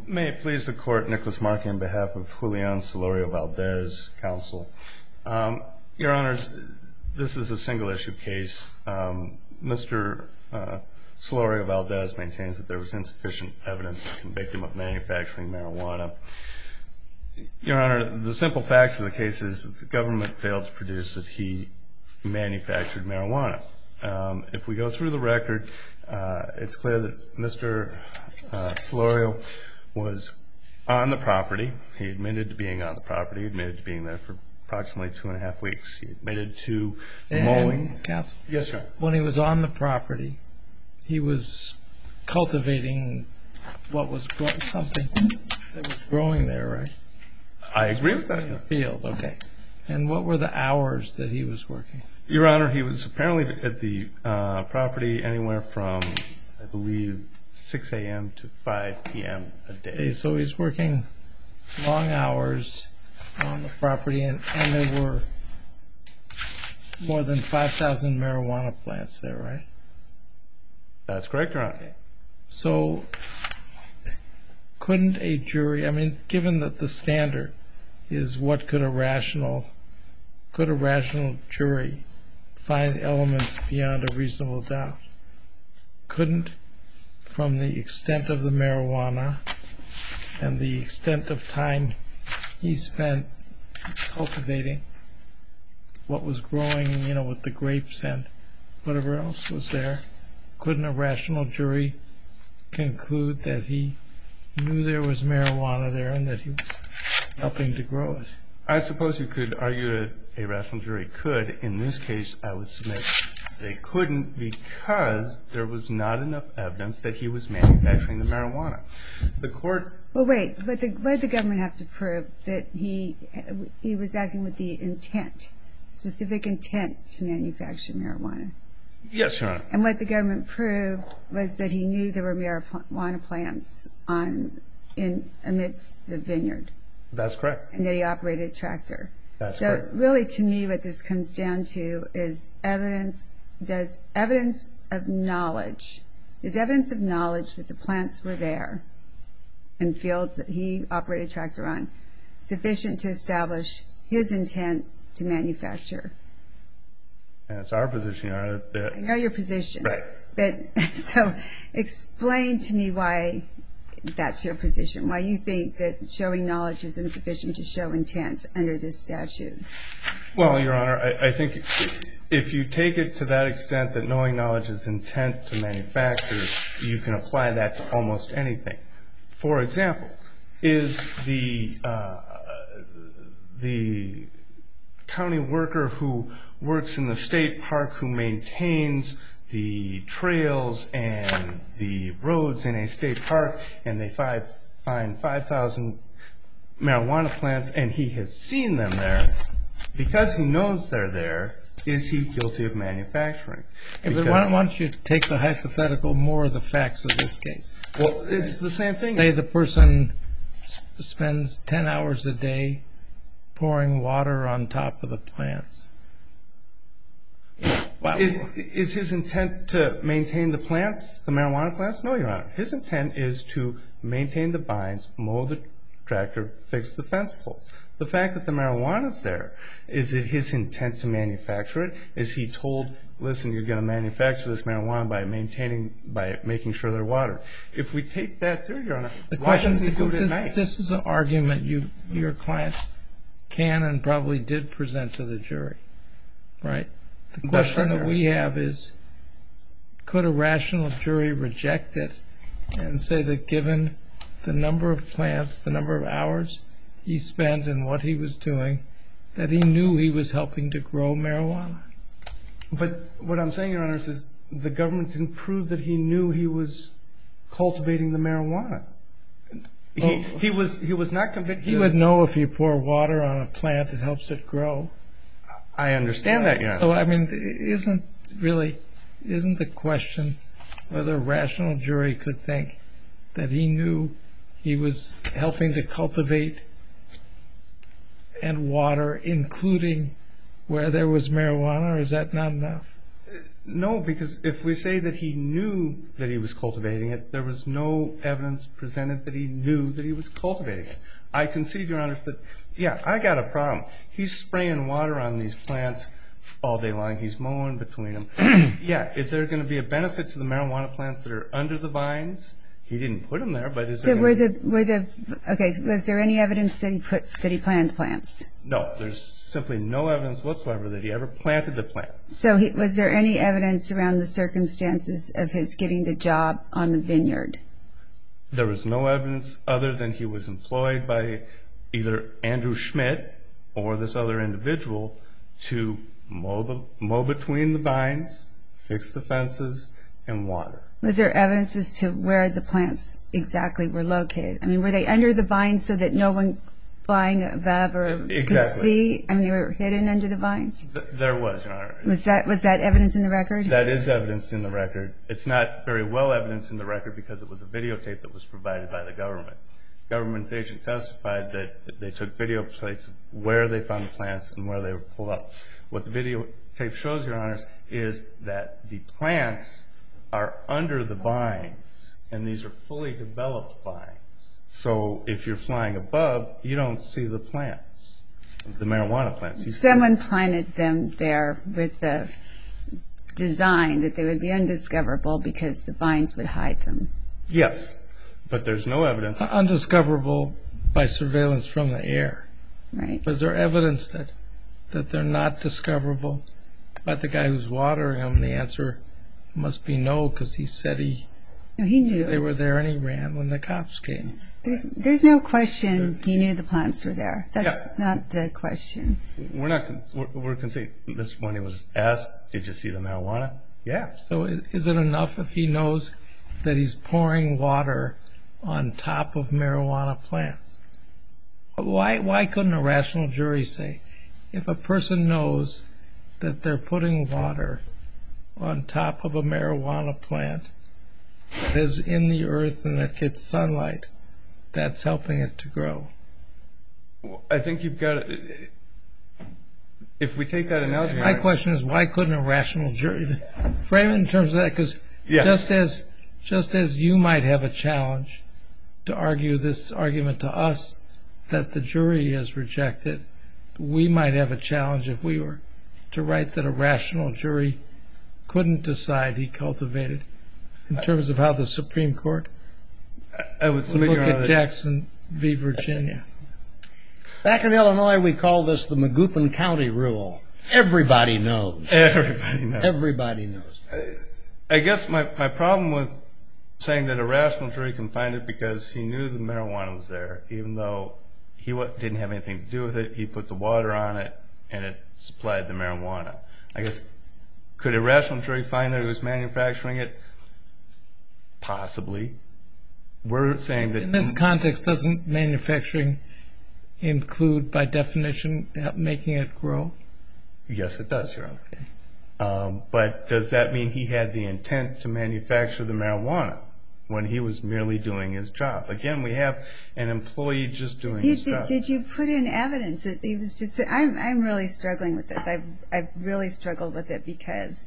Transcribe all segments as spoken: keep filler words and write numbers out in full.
May it please the Court, Nicholas Markey on behalf of Julian Solorio-Valdez, counsel. Um, Your Honors, this is a single-issue case. Um, Mister Uh, Solorio-Valdez maintains that there was insufficient evidence to convict him of manufacturing marijuana. Your Honor, the simple facts of the case is that the government failed to produce that he manufactured marijuana. Um, if we go through the record, uh, it's clear that Mister Uh, Solorio was on the property. He admitted to being on the property. He admitted to being there for approximately two and a half weeks. He admitted to mowing. Counsel? Yes, sir. When he was on the property, he was cultivating what was something that was growing there, right? I agree with that. In the field, okay. And what were the hours that he was working? Your Honor, he was apparently at the uh, property anywhere from, I believe, six a.m. to five p.m. a day. Okay, so he's working long hours on the property, and, and there were more than five thousand marijuana plants there, right? That's correct, Your Honor. Okay. So couldn't a jury, I mean, given that the standard is what could a rational, could a rational jury find elements beyond a reasonable doubt, couldn't, from the extent of the marijuana and the extent of time he spent cultivating what was growing, you know, with the grapes and whatever else was there, couldn't a rational jury conclude that he knew there was marijuana there and that he was helping to grow it? I suppose you could argue that a rational jury could. In this case, I would submit they couldn't because there was not enough evidence that he was manufacturing the marijuana. The court... Well, wait. But the, what did the government have to prove? That he he was acting with the intent, specific intent to manufacture marijuana? Yes, Your Honor. And what the government proved was that he knew there were marijuana plants on in amidst the vineyard. That's correct. And that he operated a tractor. That's so correct. Really, to me, what this comes down to is evidence. Does evidence of knowledge, is evidence of knowledge that the plants were there in fields that he operated a tractor on sufficient to establish his intent to manufacture? And it's our position, Your Honor, that... I know your position. Right. But so explain to me why that's your position, why you think that showing knowledge is insufficient to show intent under this statute. Well, Your Honor, I, I think if you take it to that extent that knowing knowledge is intent to manufacture, you can apply that to almost anything. For example, is the uh, the county worker who works in the state park who maintains the trails and the roads in a state park, and they five, find five thousand marijuana plants, and he has seen them there, because he knows they're there, is he guilty of manufacturing? Yeah, but why don't you take the hypothetical more of the facts of this case? Well, it's the same thing. Say the person spends ten hours a day pouring water on top of the plants. Wow. Is, is his intent to maintain the plants, the marijuana plants? No, Your Honor. His intent is to maintain the vines, mow the tractor, fix the fence poles. The fact that the marijuana's there, is it his intent to manufacture it? Is he told, listen, you're going to manufacture this marijuana by maintaining, by making sure they're watered? If we take that theory, Your Honor, the why question, doesn't he do it at this, night? This is an argument you, your client can and probably did present to the jury, right? The question that we have is, could a rational jury reject it and say that given the number of plants, the number of hours he spent and what he was doing, that he knew he was helping to grow marijuana? But what I'm saying, Your Honor, is the government didn't prove that he knew he was cultivating the marijuana. He, well, he was he was not convicted. He would know if you pour water on a plant, it helps it grow. I understand that, Your Honor. So, I mean, isn't really, isn't the question whether a rational jury could think that he knew he was helping to cultivate and water, including where there was marijuana, or is that not enough? No, because if we say that he knew that he was cultivating it, there was no evidence presented that he knew that he was cultivating it. I concede, Your Honor, that, yeah, I got a problem. He's spraying water on these plants all day long. He's mowing between them. Yeah, is there going to be a benefit to the marijuana plants that are under the vines? He didn't put them there, but is there? So were the were the okay? Was there any evidence that he put that he planted plants? No, there's simply no evidence whatsoever that he ever planted the plants. So he, was there any evidence around the circumstances of his getting the job on the vineyard? There was no evidence other than he was employed by either Andrew Schmidt or this other individual to mow the mow between the vines, fix the fences, and water. Was there evidence as to where the plants exactly were located? I mean, were they under the vines so that no one flying above or Exactly. could see? I mean, they were hidden under the vines? Th- there was, Your Honor. Was that was that evidence in the record? That is evidence in the record. It's not very well evidence in the record because it was a videotape that was provided by the government. Government's agent testified that they took video plates of where they found the plants and where they were pulled up. What the videotape shows, Your Honors, is that the plants are under the vines, and these are fully developed vines. So if you're flying above, you don't see the plants, the marijuana plants. You Someone planted them there with the design that they would be undiscoverable because the vines would hide them. Yes, but there's no evidence. Undiscoverable by surveillance from the air. Right. Was there evidence that that they're not discoverable by the guy who's watering them? The answer must be no, because he said he No, he knew. they were there and he ran when the cops came. There's, there's no question he knew the plants were there. That's Yeah. not the question. We're not. We're, we're conceding. This when he was asked, "Did you see the marijuana?" Yeah. So i- is it enough if he knows that he's pouring water on top of marijuana plants? Why why couldn't a rational jury say, if a person knows that they're putting water on top of a marijuana plant that is in the earth and that gets sunlight, that's helping it to grow? I think you've got. If we take that analogy, My question is, why couldn't a rational jury frame it in terms of that? Because Yeah. just as just as you might have a challenge to argue this argument to us that the jury has rejected, we might have a challenge if we were to write that a rational jury couldn't decide he cultivated, in terms of how the Supreme Court I would would submit, look Your Honor, at that- Jackson v. Virginia. Back in Illinois, we call this the Magoupin County Rule. Everybody knows. everybody knows. Everybody knows. I guess my, my problem with saying that a rational jury can find it because he knew the marijuana was there, even though he wa- didn't have anything to do with it. He put the water on it, and it supplied the marijuana. I guess, could a rational jury find that he was manufacturing it? Possibly. We're saying that... In this context, doesn't manufacturing include, by definition, making it grow? Yes, it does, Your Honor. Um, but does that mean he had the intent to manufacture the marijuana when he was merely doing his job? Again, we have an employee just doing You his did, job. did you put in evidence that he was just? I'm I'm really struggling with this. I've I've really struggled with it because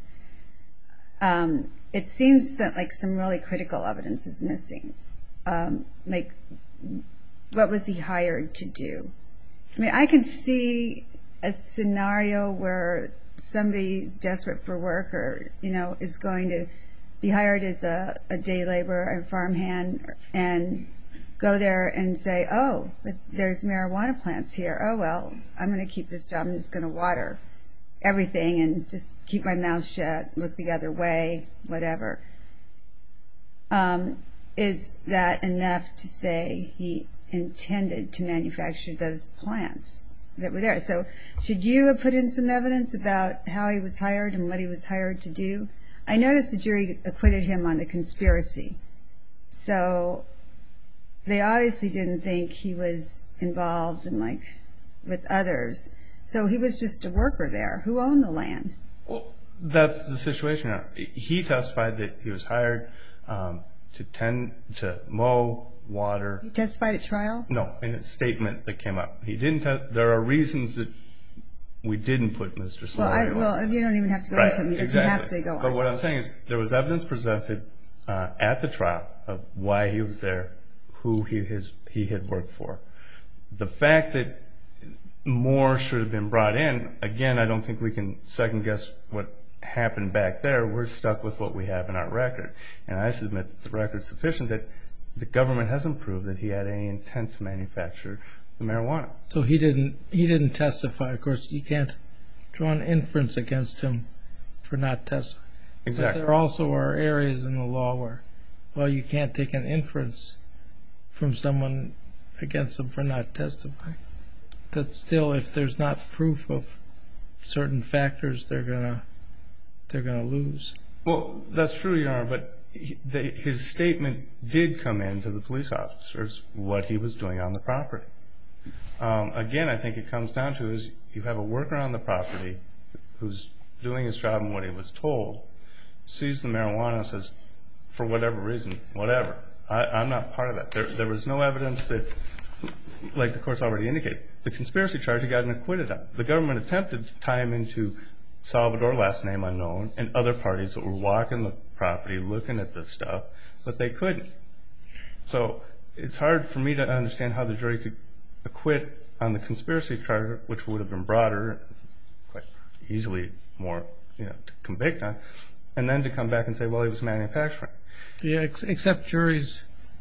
um, it seems that, like, some really critical evidence is missing. Um, like, what was he hired to do? I mean, I could see a scenario where somebody's desperate for work, or you know, is going to be hired as a, a day laborer, a farmhand, and go there and say, oh, but there's marijuana plants here. Oh, well, I'm going to keep this job. I'm just going to water everything and just keep my mouth shut, look the other way, whatever. Um, is that enough to say he intended to manufacture those plants that were there? So should you have put in some evidence about how he was hired and what he was hired to do? I noticed the jury acquitted him on the conspiracy. So they obviously didn't think he was involved in, like, with others. So he was just a worker there. Who owned the land? Well, that's the situation. He testified that he was hired um, to tend to mow, water. He testified at trial? No, in a statement that came up. He didn't. Te- there are reasons that we didn't put Mister Solorio Well, I, on. well, you don't even have to go Right, into him. He doesn't exactly. have to go on. But what I'm saying is there was evidence presented uh, at the trial of why he was there, who he, his, he had worked for. The fact that more should have been brought in, again, I don't think we can second guess what happened back there. We're stuck with what we have in our record. And I submit that the record is sufficient that the government hasn't proved that he had any intent to manufacture the marijuana. So he didn't he didn't testify. Of course, you can't draw an inference against him for not testifying. Exactly. But there also are areas in the law where, well, you can't take an inference from someone against them for not testifying. That still, if there's not proof of certain factors, they're gonna they're gonna lose. Well, that's true, Your Honor, but he, the, his statement did come in to the police officers what he was doing on the property. Um, again, I think it comes down to is you have a worker on the property who's doing his job and what he was told, sees the marijuana and says, for whatever reason, whatever. I, I'm not part of that. There, there was no evidence that, like the court's already indicated, the conspiracy charge he got acquitted on. The government attempted to tie him into Salvador, last name unknown, and other parties that were walking the property looking at this stuff, but they couldn't. So it's hard for me to understand how the jury could acquit on the conspiracy charge, which would have been broader, quite easily more, you know, to convict on, and then to come back and say, well, he was manufacturing. Yeah, ex- except juries,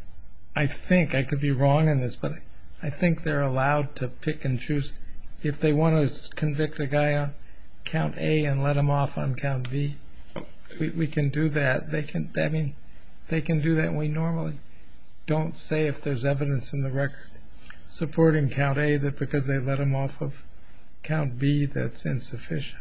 I think, I could be wrong in this, but I think they're allowed to pick and choose. If they want to convict a guy on count A and let him off on count B, we, we can do that. They can, I mean, they can do that. We normally don't say if there's evidence in the record supporting count A that because they let him off of count B that's insufficient.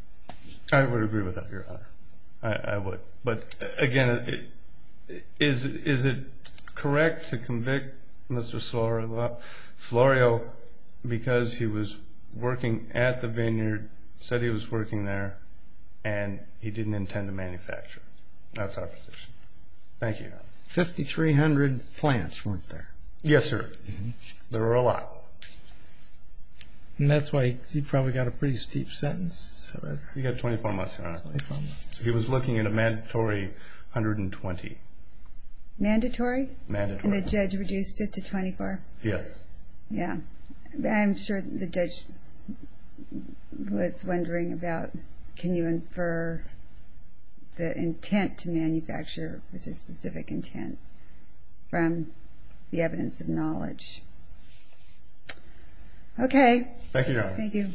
I would agree with that, Your Honor. I, I would. But again, it, is is it correct to convict Mister Solorio, Solorio because he was working at the vineyard, said he was working there, and he didn't intend to manufacture? That's our position. Thank you, Your Honor. fifty-three hundred plants, weren't there? Yes, sir. Mm-hmm. There were a lot. And that's why he probably got a pretty steep sentence. Is that right? He got twenty-four months, Your Honor. twenty-four months. So he was looking at a mandatory one hundred twenty. Mandatory? Mandatory. And the judge reduced it to twenty-four? Yes. Yeah. I'm sure the judge was wondering about, can you infer the intent to manufacture, which is specific intent, from the evidence of knowledge. Okay. Thank you, Your Honor. Thank you.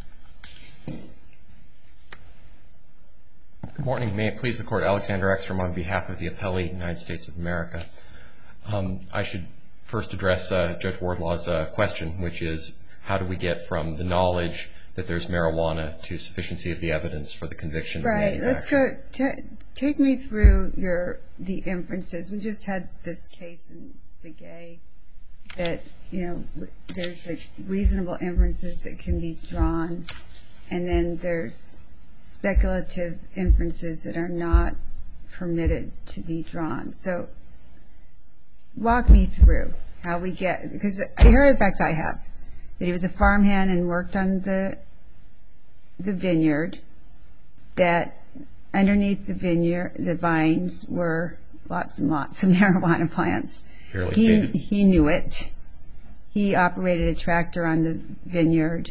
Good morning. May it please the Court, Alexander Ekstrom on behalf of the appellee, United States of America. Um, I should first address uh, Judge Wardlaw's uh, question, which is how do we get from the knowledge that there's marijuana to sufficiency of the evidence for the conviction of Right. Let's go. T- take me through your the inferences. We just had this case in the gay that, you know, there's like reasonable inferences that can be drawn, and then there's speculative inferences that are not permitted to be drawn. So walk me through how we get, because here are the facts I have, that he was a farmhand and worked on the the vineyard, that underneath the vineyard, the vines were lots and lots of marijuana plants. Fairly He, stated. he knew it. He operated a tractor on the vineyard.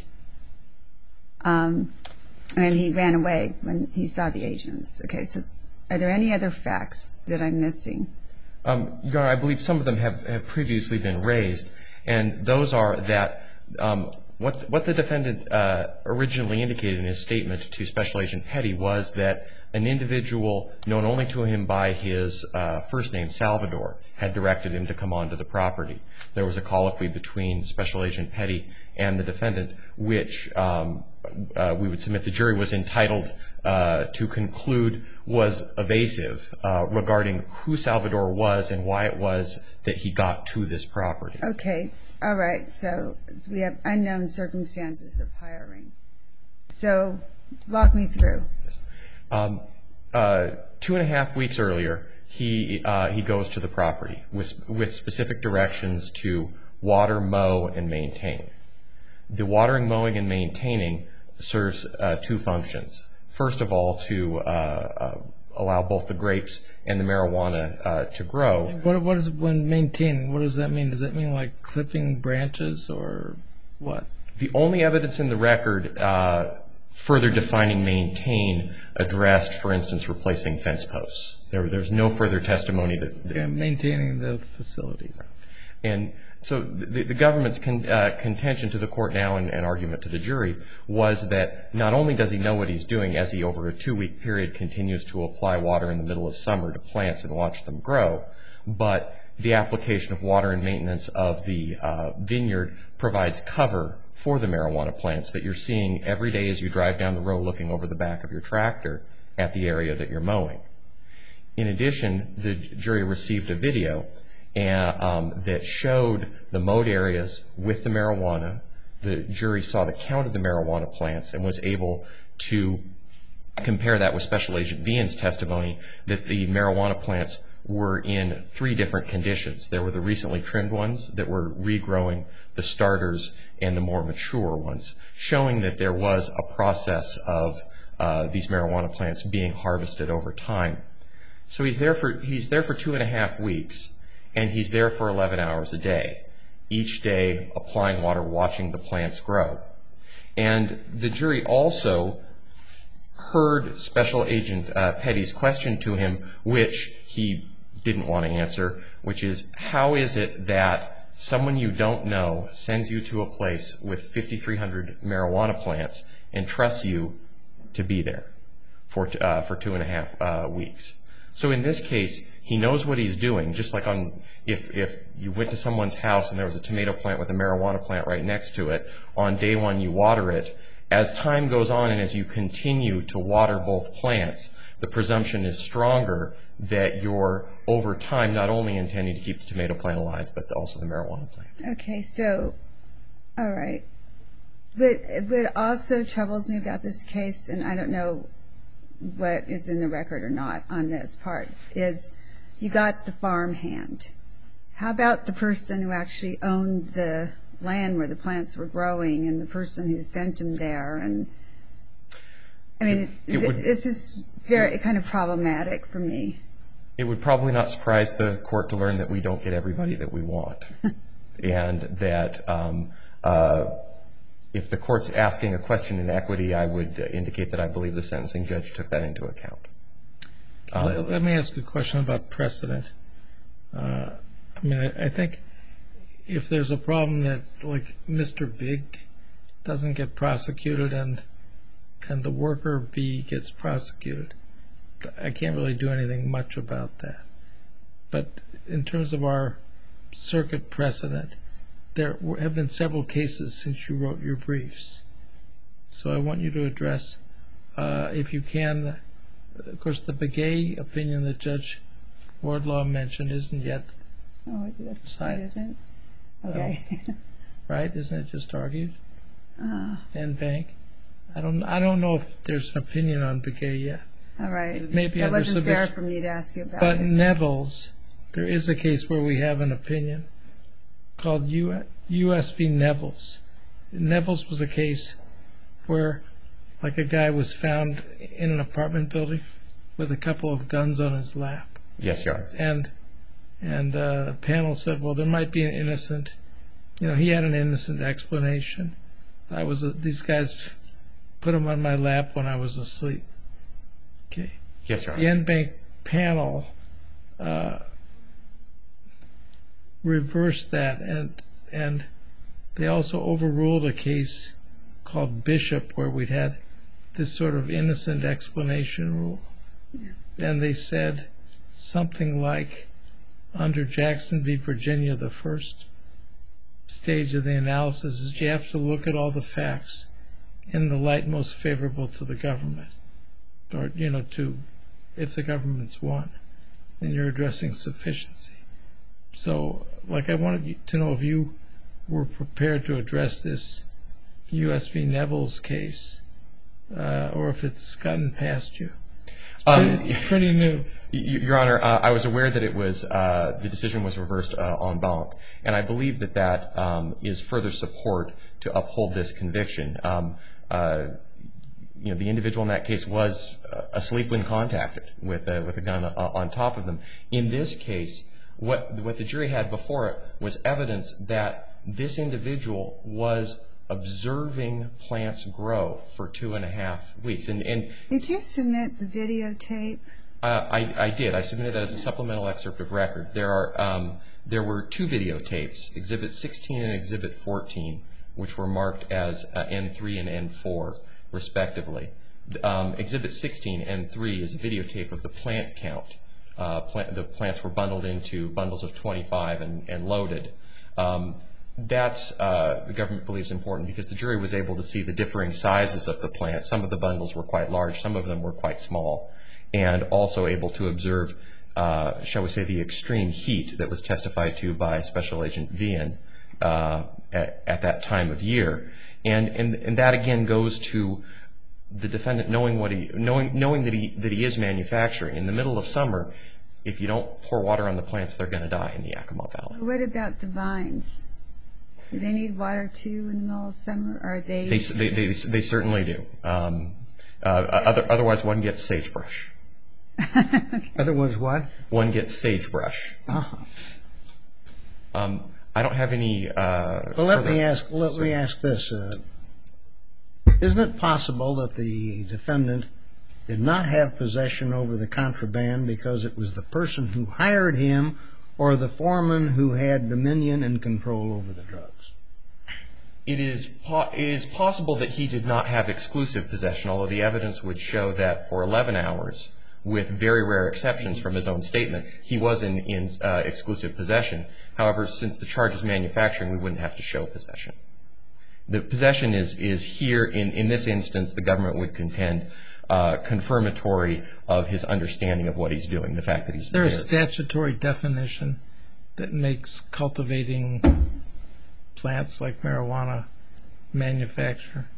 Um, and he ran away when he saw the agents. Okay, so are there any other facts that I'm missing? Um, Your Honor, I believe some of them have, have previously been raised, and those are that um, what, what the defendant uh, originally indicated in his statement to Special Agent Petty was that an individual known only to him by his uh, first name, Salvador, had directed him to come onto the property. There was a colloquy between Special Agent Petty and the defendant, which um, uh, we would submit the jury was entitled uh, to conclude was evasive uh, regarding who Salvador was and why it was that he got to this property. Okay, all right, so we have unknown circumstances of hiring. So walk me through. Um, uh, two and a half weeks earlier, he uh, he goes to the property with with specific directions to water, mow, and maintain. The watering, mowing, and maintaining serves uh, two functions. First of all, to uh, uh, allow both the grapes and the marijuana uh, to grow. What, what is when maintaining? What does that mean? Does that mean like clipping branches or what? The only evidence in the record uh, further defining maintain addressed, for instance, replacing fence posts. There, there's no further testimony that... that yeah, maintaining the facilities. And so the, the government's con, uh, contention to the court now and, and argument to the jury was that not only does he know what he's doing as he over a two-week period continues to apply water in the middle of summer to plants and watch them grow, but the application of water and maintenance of the uh, vineyard provides cover for the marijuana plants that you're seeing every day as you drive down the road looking over the back of your tractor at the area that you're mowing. In addition, the jury received a video and, um, that showed the mowed areas with the marijuana. The jury saw the count of the marijuana plants and was able to compare that with Special Agent Vian's testimony that the marijuana plants were in three different conditions. There were the recently trimmed ones that were regrowing, the starters, and the more mature ones, showing that there was a process of uh, these marijuana plants being harvested over time. So he's there for he's there for two and a half weeks, and he's there for eleven hours a day, each day applying water, watching the plants grow. And the jury also heard Special Agent uh, Petty's question to him, which he didn't want to answer, which is, how is it that someone you don't know sends you to a place with fifty-three hundred marijuana plants and trusts you to be there for, uh, for two and a half uh, weeks? So in this case, he knows what he's doing, just like on if, if you went to someone's house and there was a tomato plant with a marijuana plant right next to it, on day one you water it. As time goes on and as you continue to water both plants, the presumption is stronger that you're, over time, not only intending to keep the tomato plant alive, but also the marijuana plant. Okay, so, all right. But what also troubles me about this case, and I don't know what is in the record or not on this part, is you got the farm hand. How about the person who actually owned the land where the plants were growing and the person who sent them there? And I mean, it, it would, this is very kind of problematic for me. It would probably not surprise the court to learn that we don't get everybody that we want, and that um, uh, if the court's asking a question in equity, I would uh, indicate that I believe the sentencing judge took that into account. Um, let, let me ask you a question about precedent. Uh, I mean, I, I think if there's a problem that, like, Mister Big doesn't get prosecuted and and the worker B gets prosecuted, I can't really do anything much about that. But in terms of our circuit precedent, there have been several cases since you wrote your briefs. So I want you to address, uh, if you can, of course, the Begay opinion that Judge Wardlaw mentioned isn't yet Oh, that's decided. It isn't? Okay. Um, right? Isn't it just argued? Uh, And Bank? I don't I don't know if there's an opinion on Begay yet. all right. Maybe that under wasn't fair submission. for me to ask you about But it. Neville's, there is a case where we have an opinion called U S v. Neville's. Neville's was a case where, like, a guy was found in an apartment building with a couple of guns on his lap. Yes, Your Honor. And and uh, the panel said, well, there might be an innocent, you know, he had an innocent explanation. I was a, these guys put him on my lap when I was asleep. Okay. Yes, Your Honor. The En Banc panel uh, reversed that, and and they also overruled a case called Bishop where we'd had this sort of innocent explanation rule. And they said something like, under Jackson v. Virginia, the first stage of the analysis is you have to look at all the facts in the light most favorable to the government, or, you know, to, if the government's won, and you're addressing sufficiency. So, like, I wanted you to know if you were prepared to address this U S v. Neville's case, uh, or if it's gotten past you. It's pretty, um, it's pretty new. Your Honor, uh, I was aware that it was uh, the decision was reversed uh, en banc, and I believe that that um, is further support to uphold this conviction. Um, uh, you know, the individual in that case was uh, asleep when contacted with a, with a gun uh, on top of them. In this case, what what the jury had before it was evidence that this individual was observing plants grow for two and a half weeks. And, and did you submit the videotape? Uh, I, I did. I submitted it as a supplemental excerpt of record. There are um, there were two videotapes, Exhibit sixteen and Exhibit fourteen, which were marked as uh, N three and N four, respectively. Um, Exhibit sixteen, N three, is a videotape of the plant count. Uh, plant, the plants were bundled into bundles of twenty-five and, and loaded. Um, That's, uh, the government believes, important because the jury was able to see the differing sizes of the plants. Some of the bundles were quite large, some of them were quite small, and also able to observe, uh, shall we say, the extreme heat that was testified to by Special Agent Vian uh, at, at that time of year. And, and, and that again goes to the defendant knowing what he, knowing, knowing that he, that he is manufacturing. In the middle of summer, if you don't pour water on the plants, they're going to die in the Yakima Valley. What about the vines? Do they need water too in the middle of summer? Or are they? They they they, they certainly do. Um, uh, other, otherwise, one gets sagebrush. Okay. Otherwise, what? One gets sagebrush. Uh-huh. Um, I don't have any. Uh, Well, let further- me ask. Let Sorry. me ask this: uh, Isn't it possible that the defendant did not have possession over the contraband because it was the person who hired him or the foreman who had dominion and control over the drugs? It is, po- it is possible that he did not have exclusive possession, although the evidence would show that for eleven hours, with very rare exceptions from his own statement, he was in, in uh, exclusive possession. However, since the charge is manufacturing, we wouldn't have to show possession. The possession is, is here, in, in this instance, the government would contend, uh, confirmatory of his understanding of what he's doing, the fact that he's Is there a there. statutory definition that makes cultivating plants like marijuana manufacture?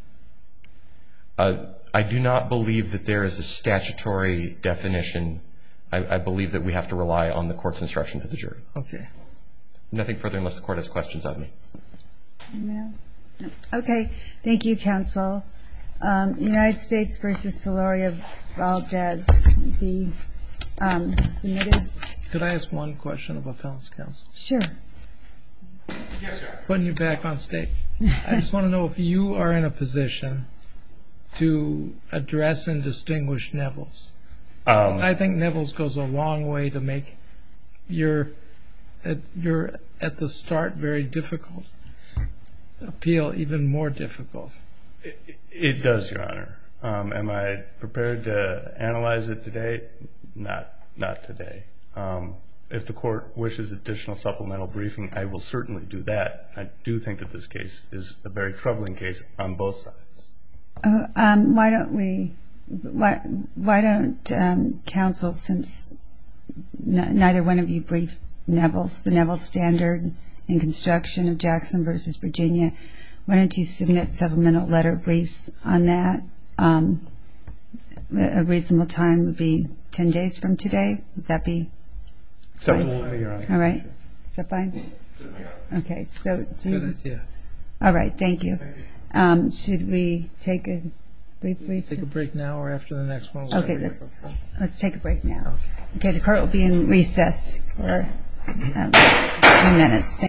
Uh, I do not believe that there is a statutory definition. I, I believe that we have to rely on the court's instruction to the jury. Okay. Nothing further unless the court has questions of me. No? No. Okay. Thank you, counsel. Um, United States versus Soloria Valdez. The um, submitted. Could I ask one question of appellant's counsel? Sure. Yes, sir. Putting you back on stage. I just want to know if you are in a position to address and distinguish Neville's. Um, I think Neville's goes a long way to make your, at, your at the start very difficult appeal even more difficult. It, it does, Your Honor. Um, am I prepared to analyze it today? Not, not today. Um, if the court wishes additional supplemental briefing, I will certainly do that. I do think that this case is a very troubling case on both sides. Uh, um, why don't we? Why, why don't um, counsel, since n- neither one of you briefed Neville's, the Neville Standard in construction of Jackson versus Virginia, why don't you submit supplemental letter briefs on that? Um, a reasonable time would be ten days from today. Would that be Acceptable to me, Your Honor. all right? Is that fine? Okay. So do you, Good idea. all right. Thank you. Um, should we take a brief recess? Take a break now or after the next one? Okay, let, let's take a break now. Okay, the court will be in recess for um, a few minutes.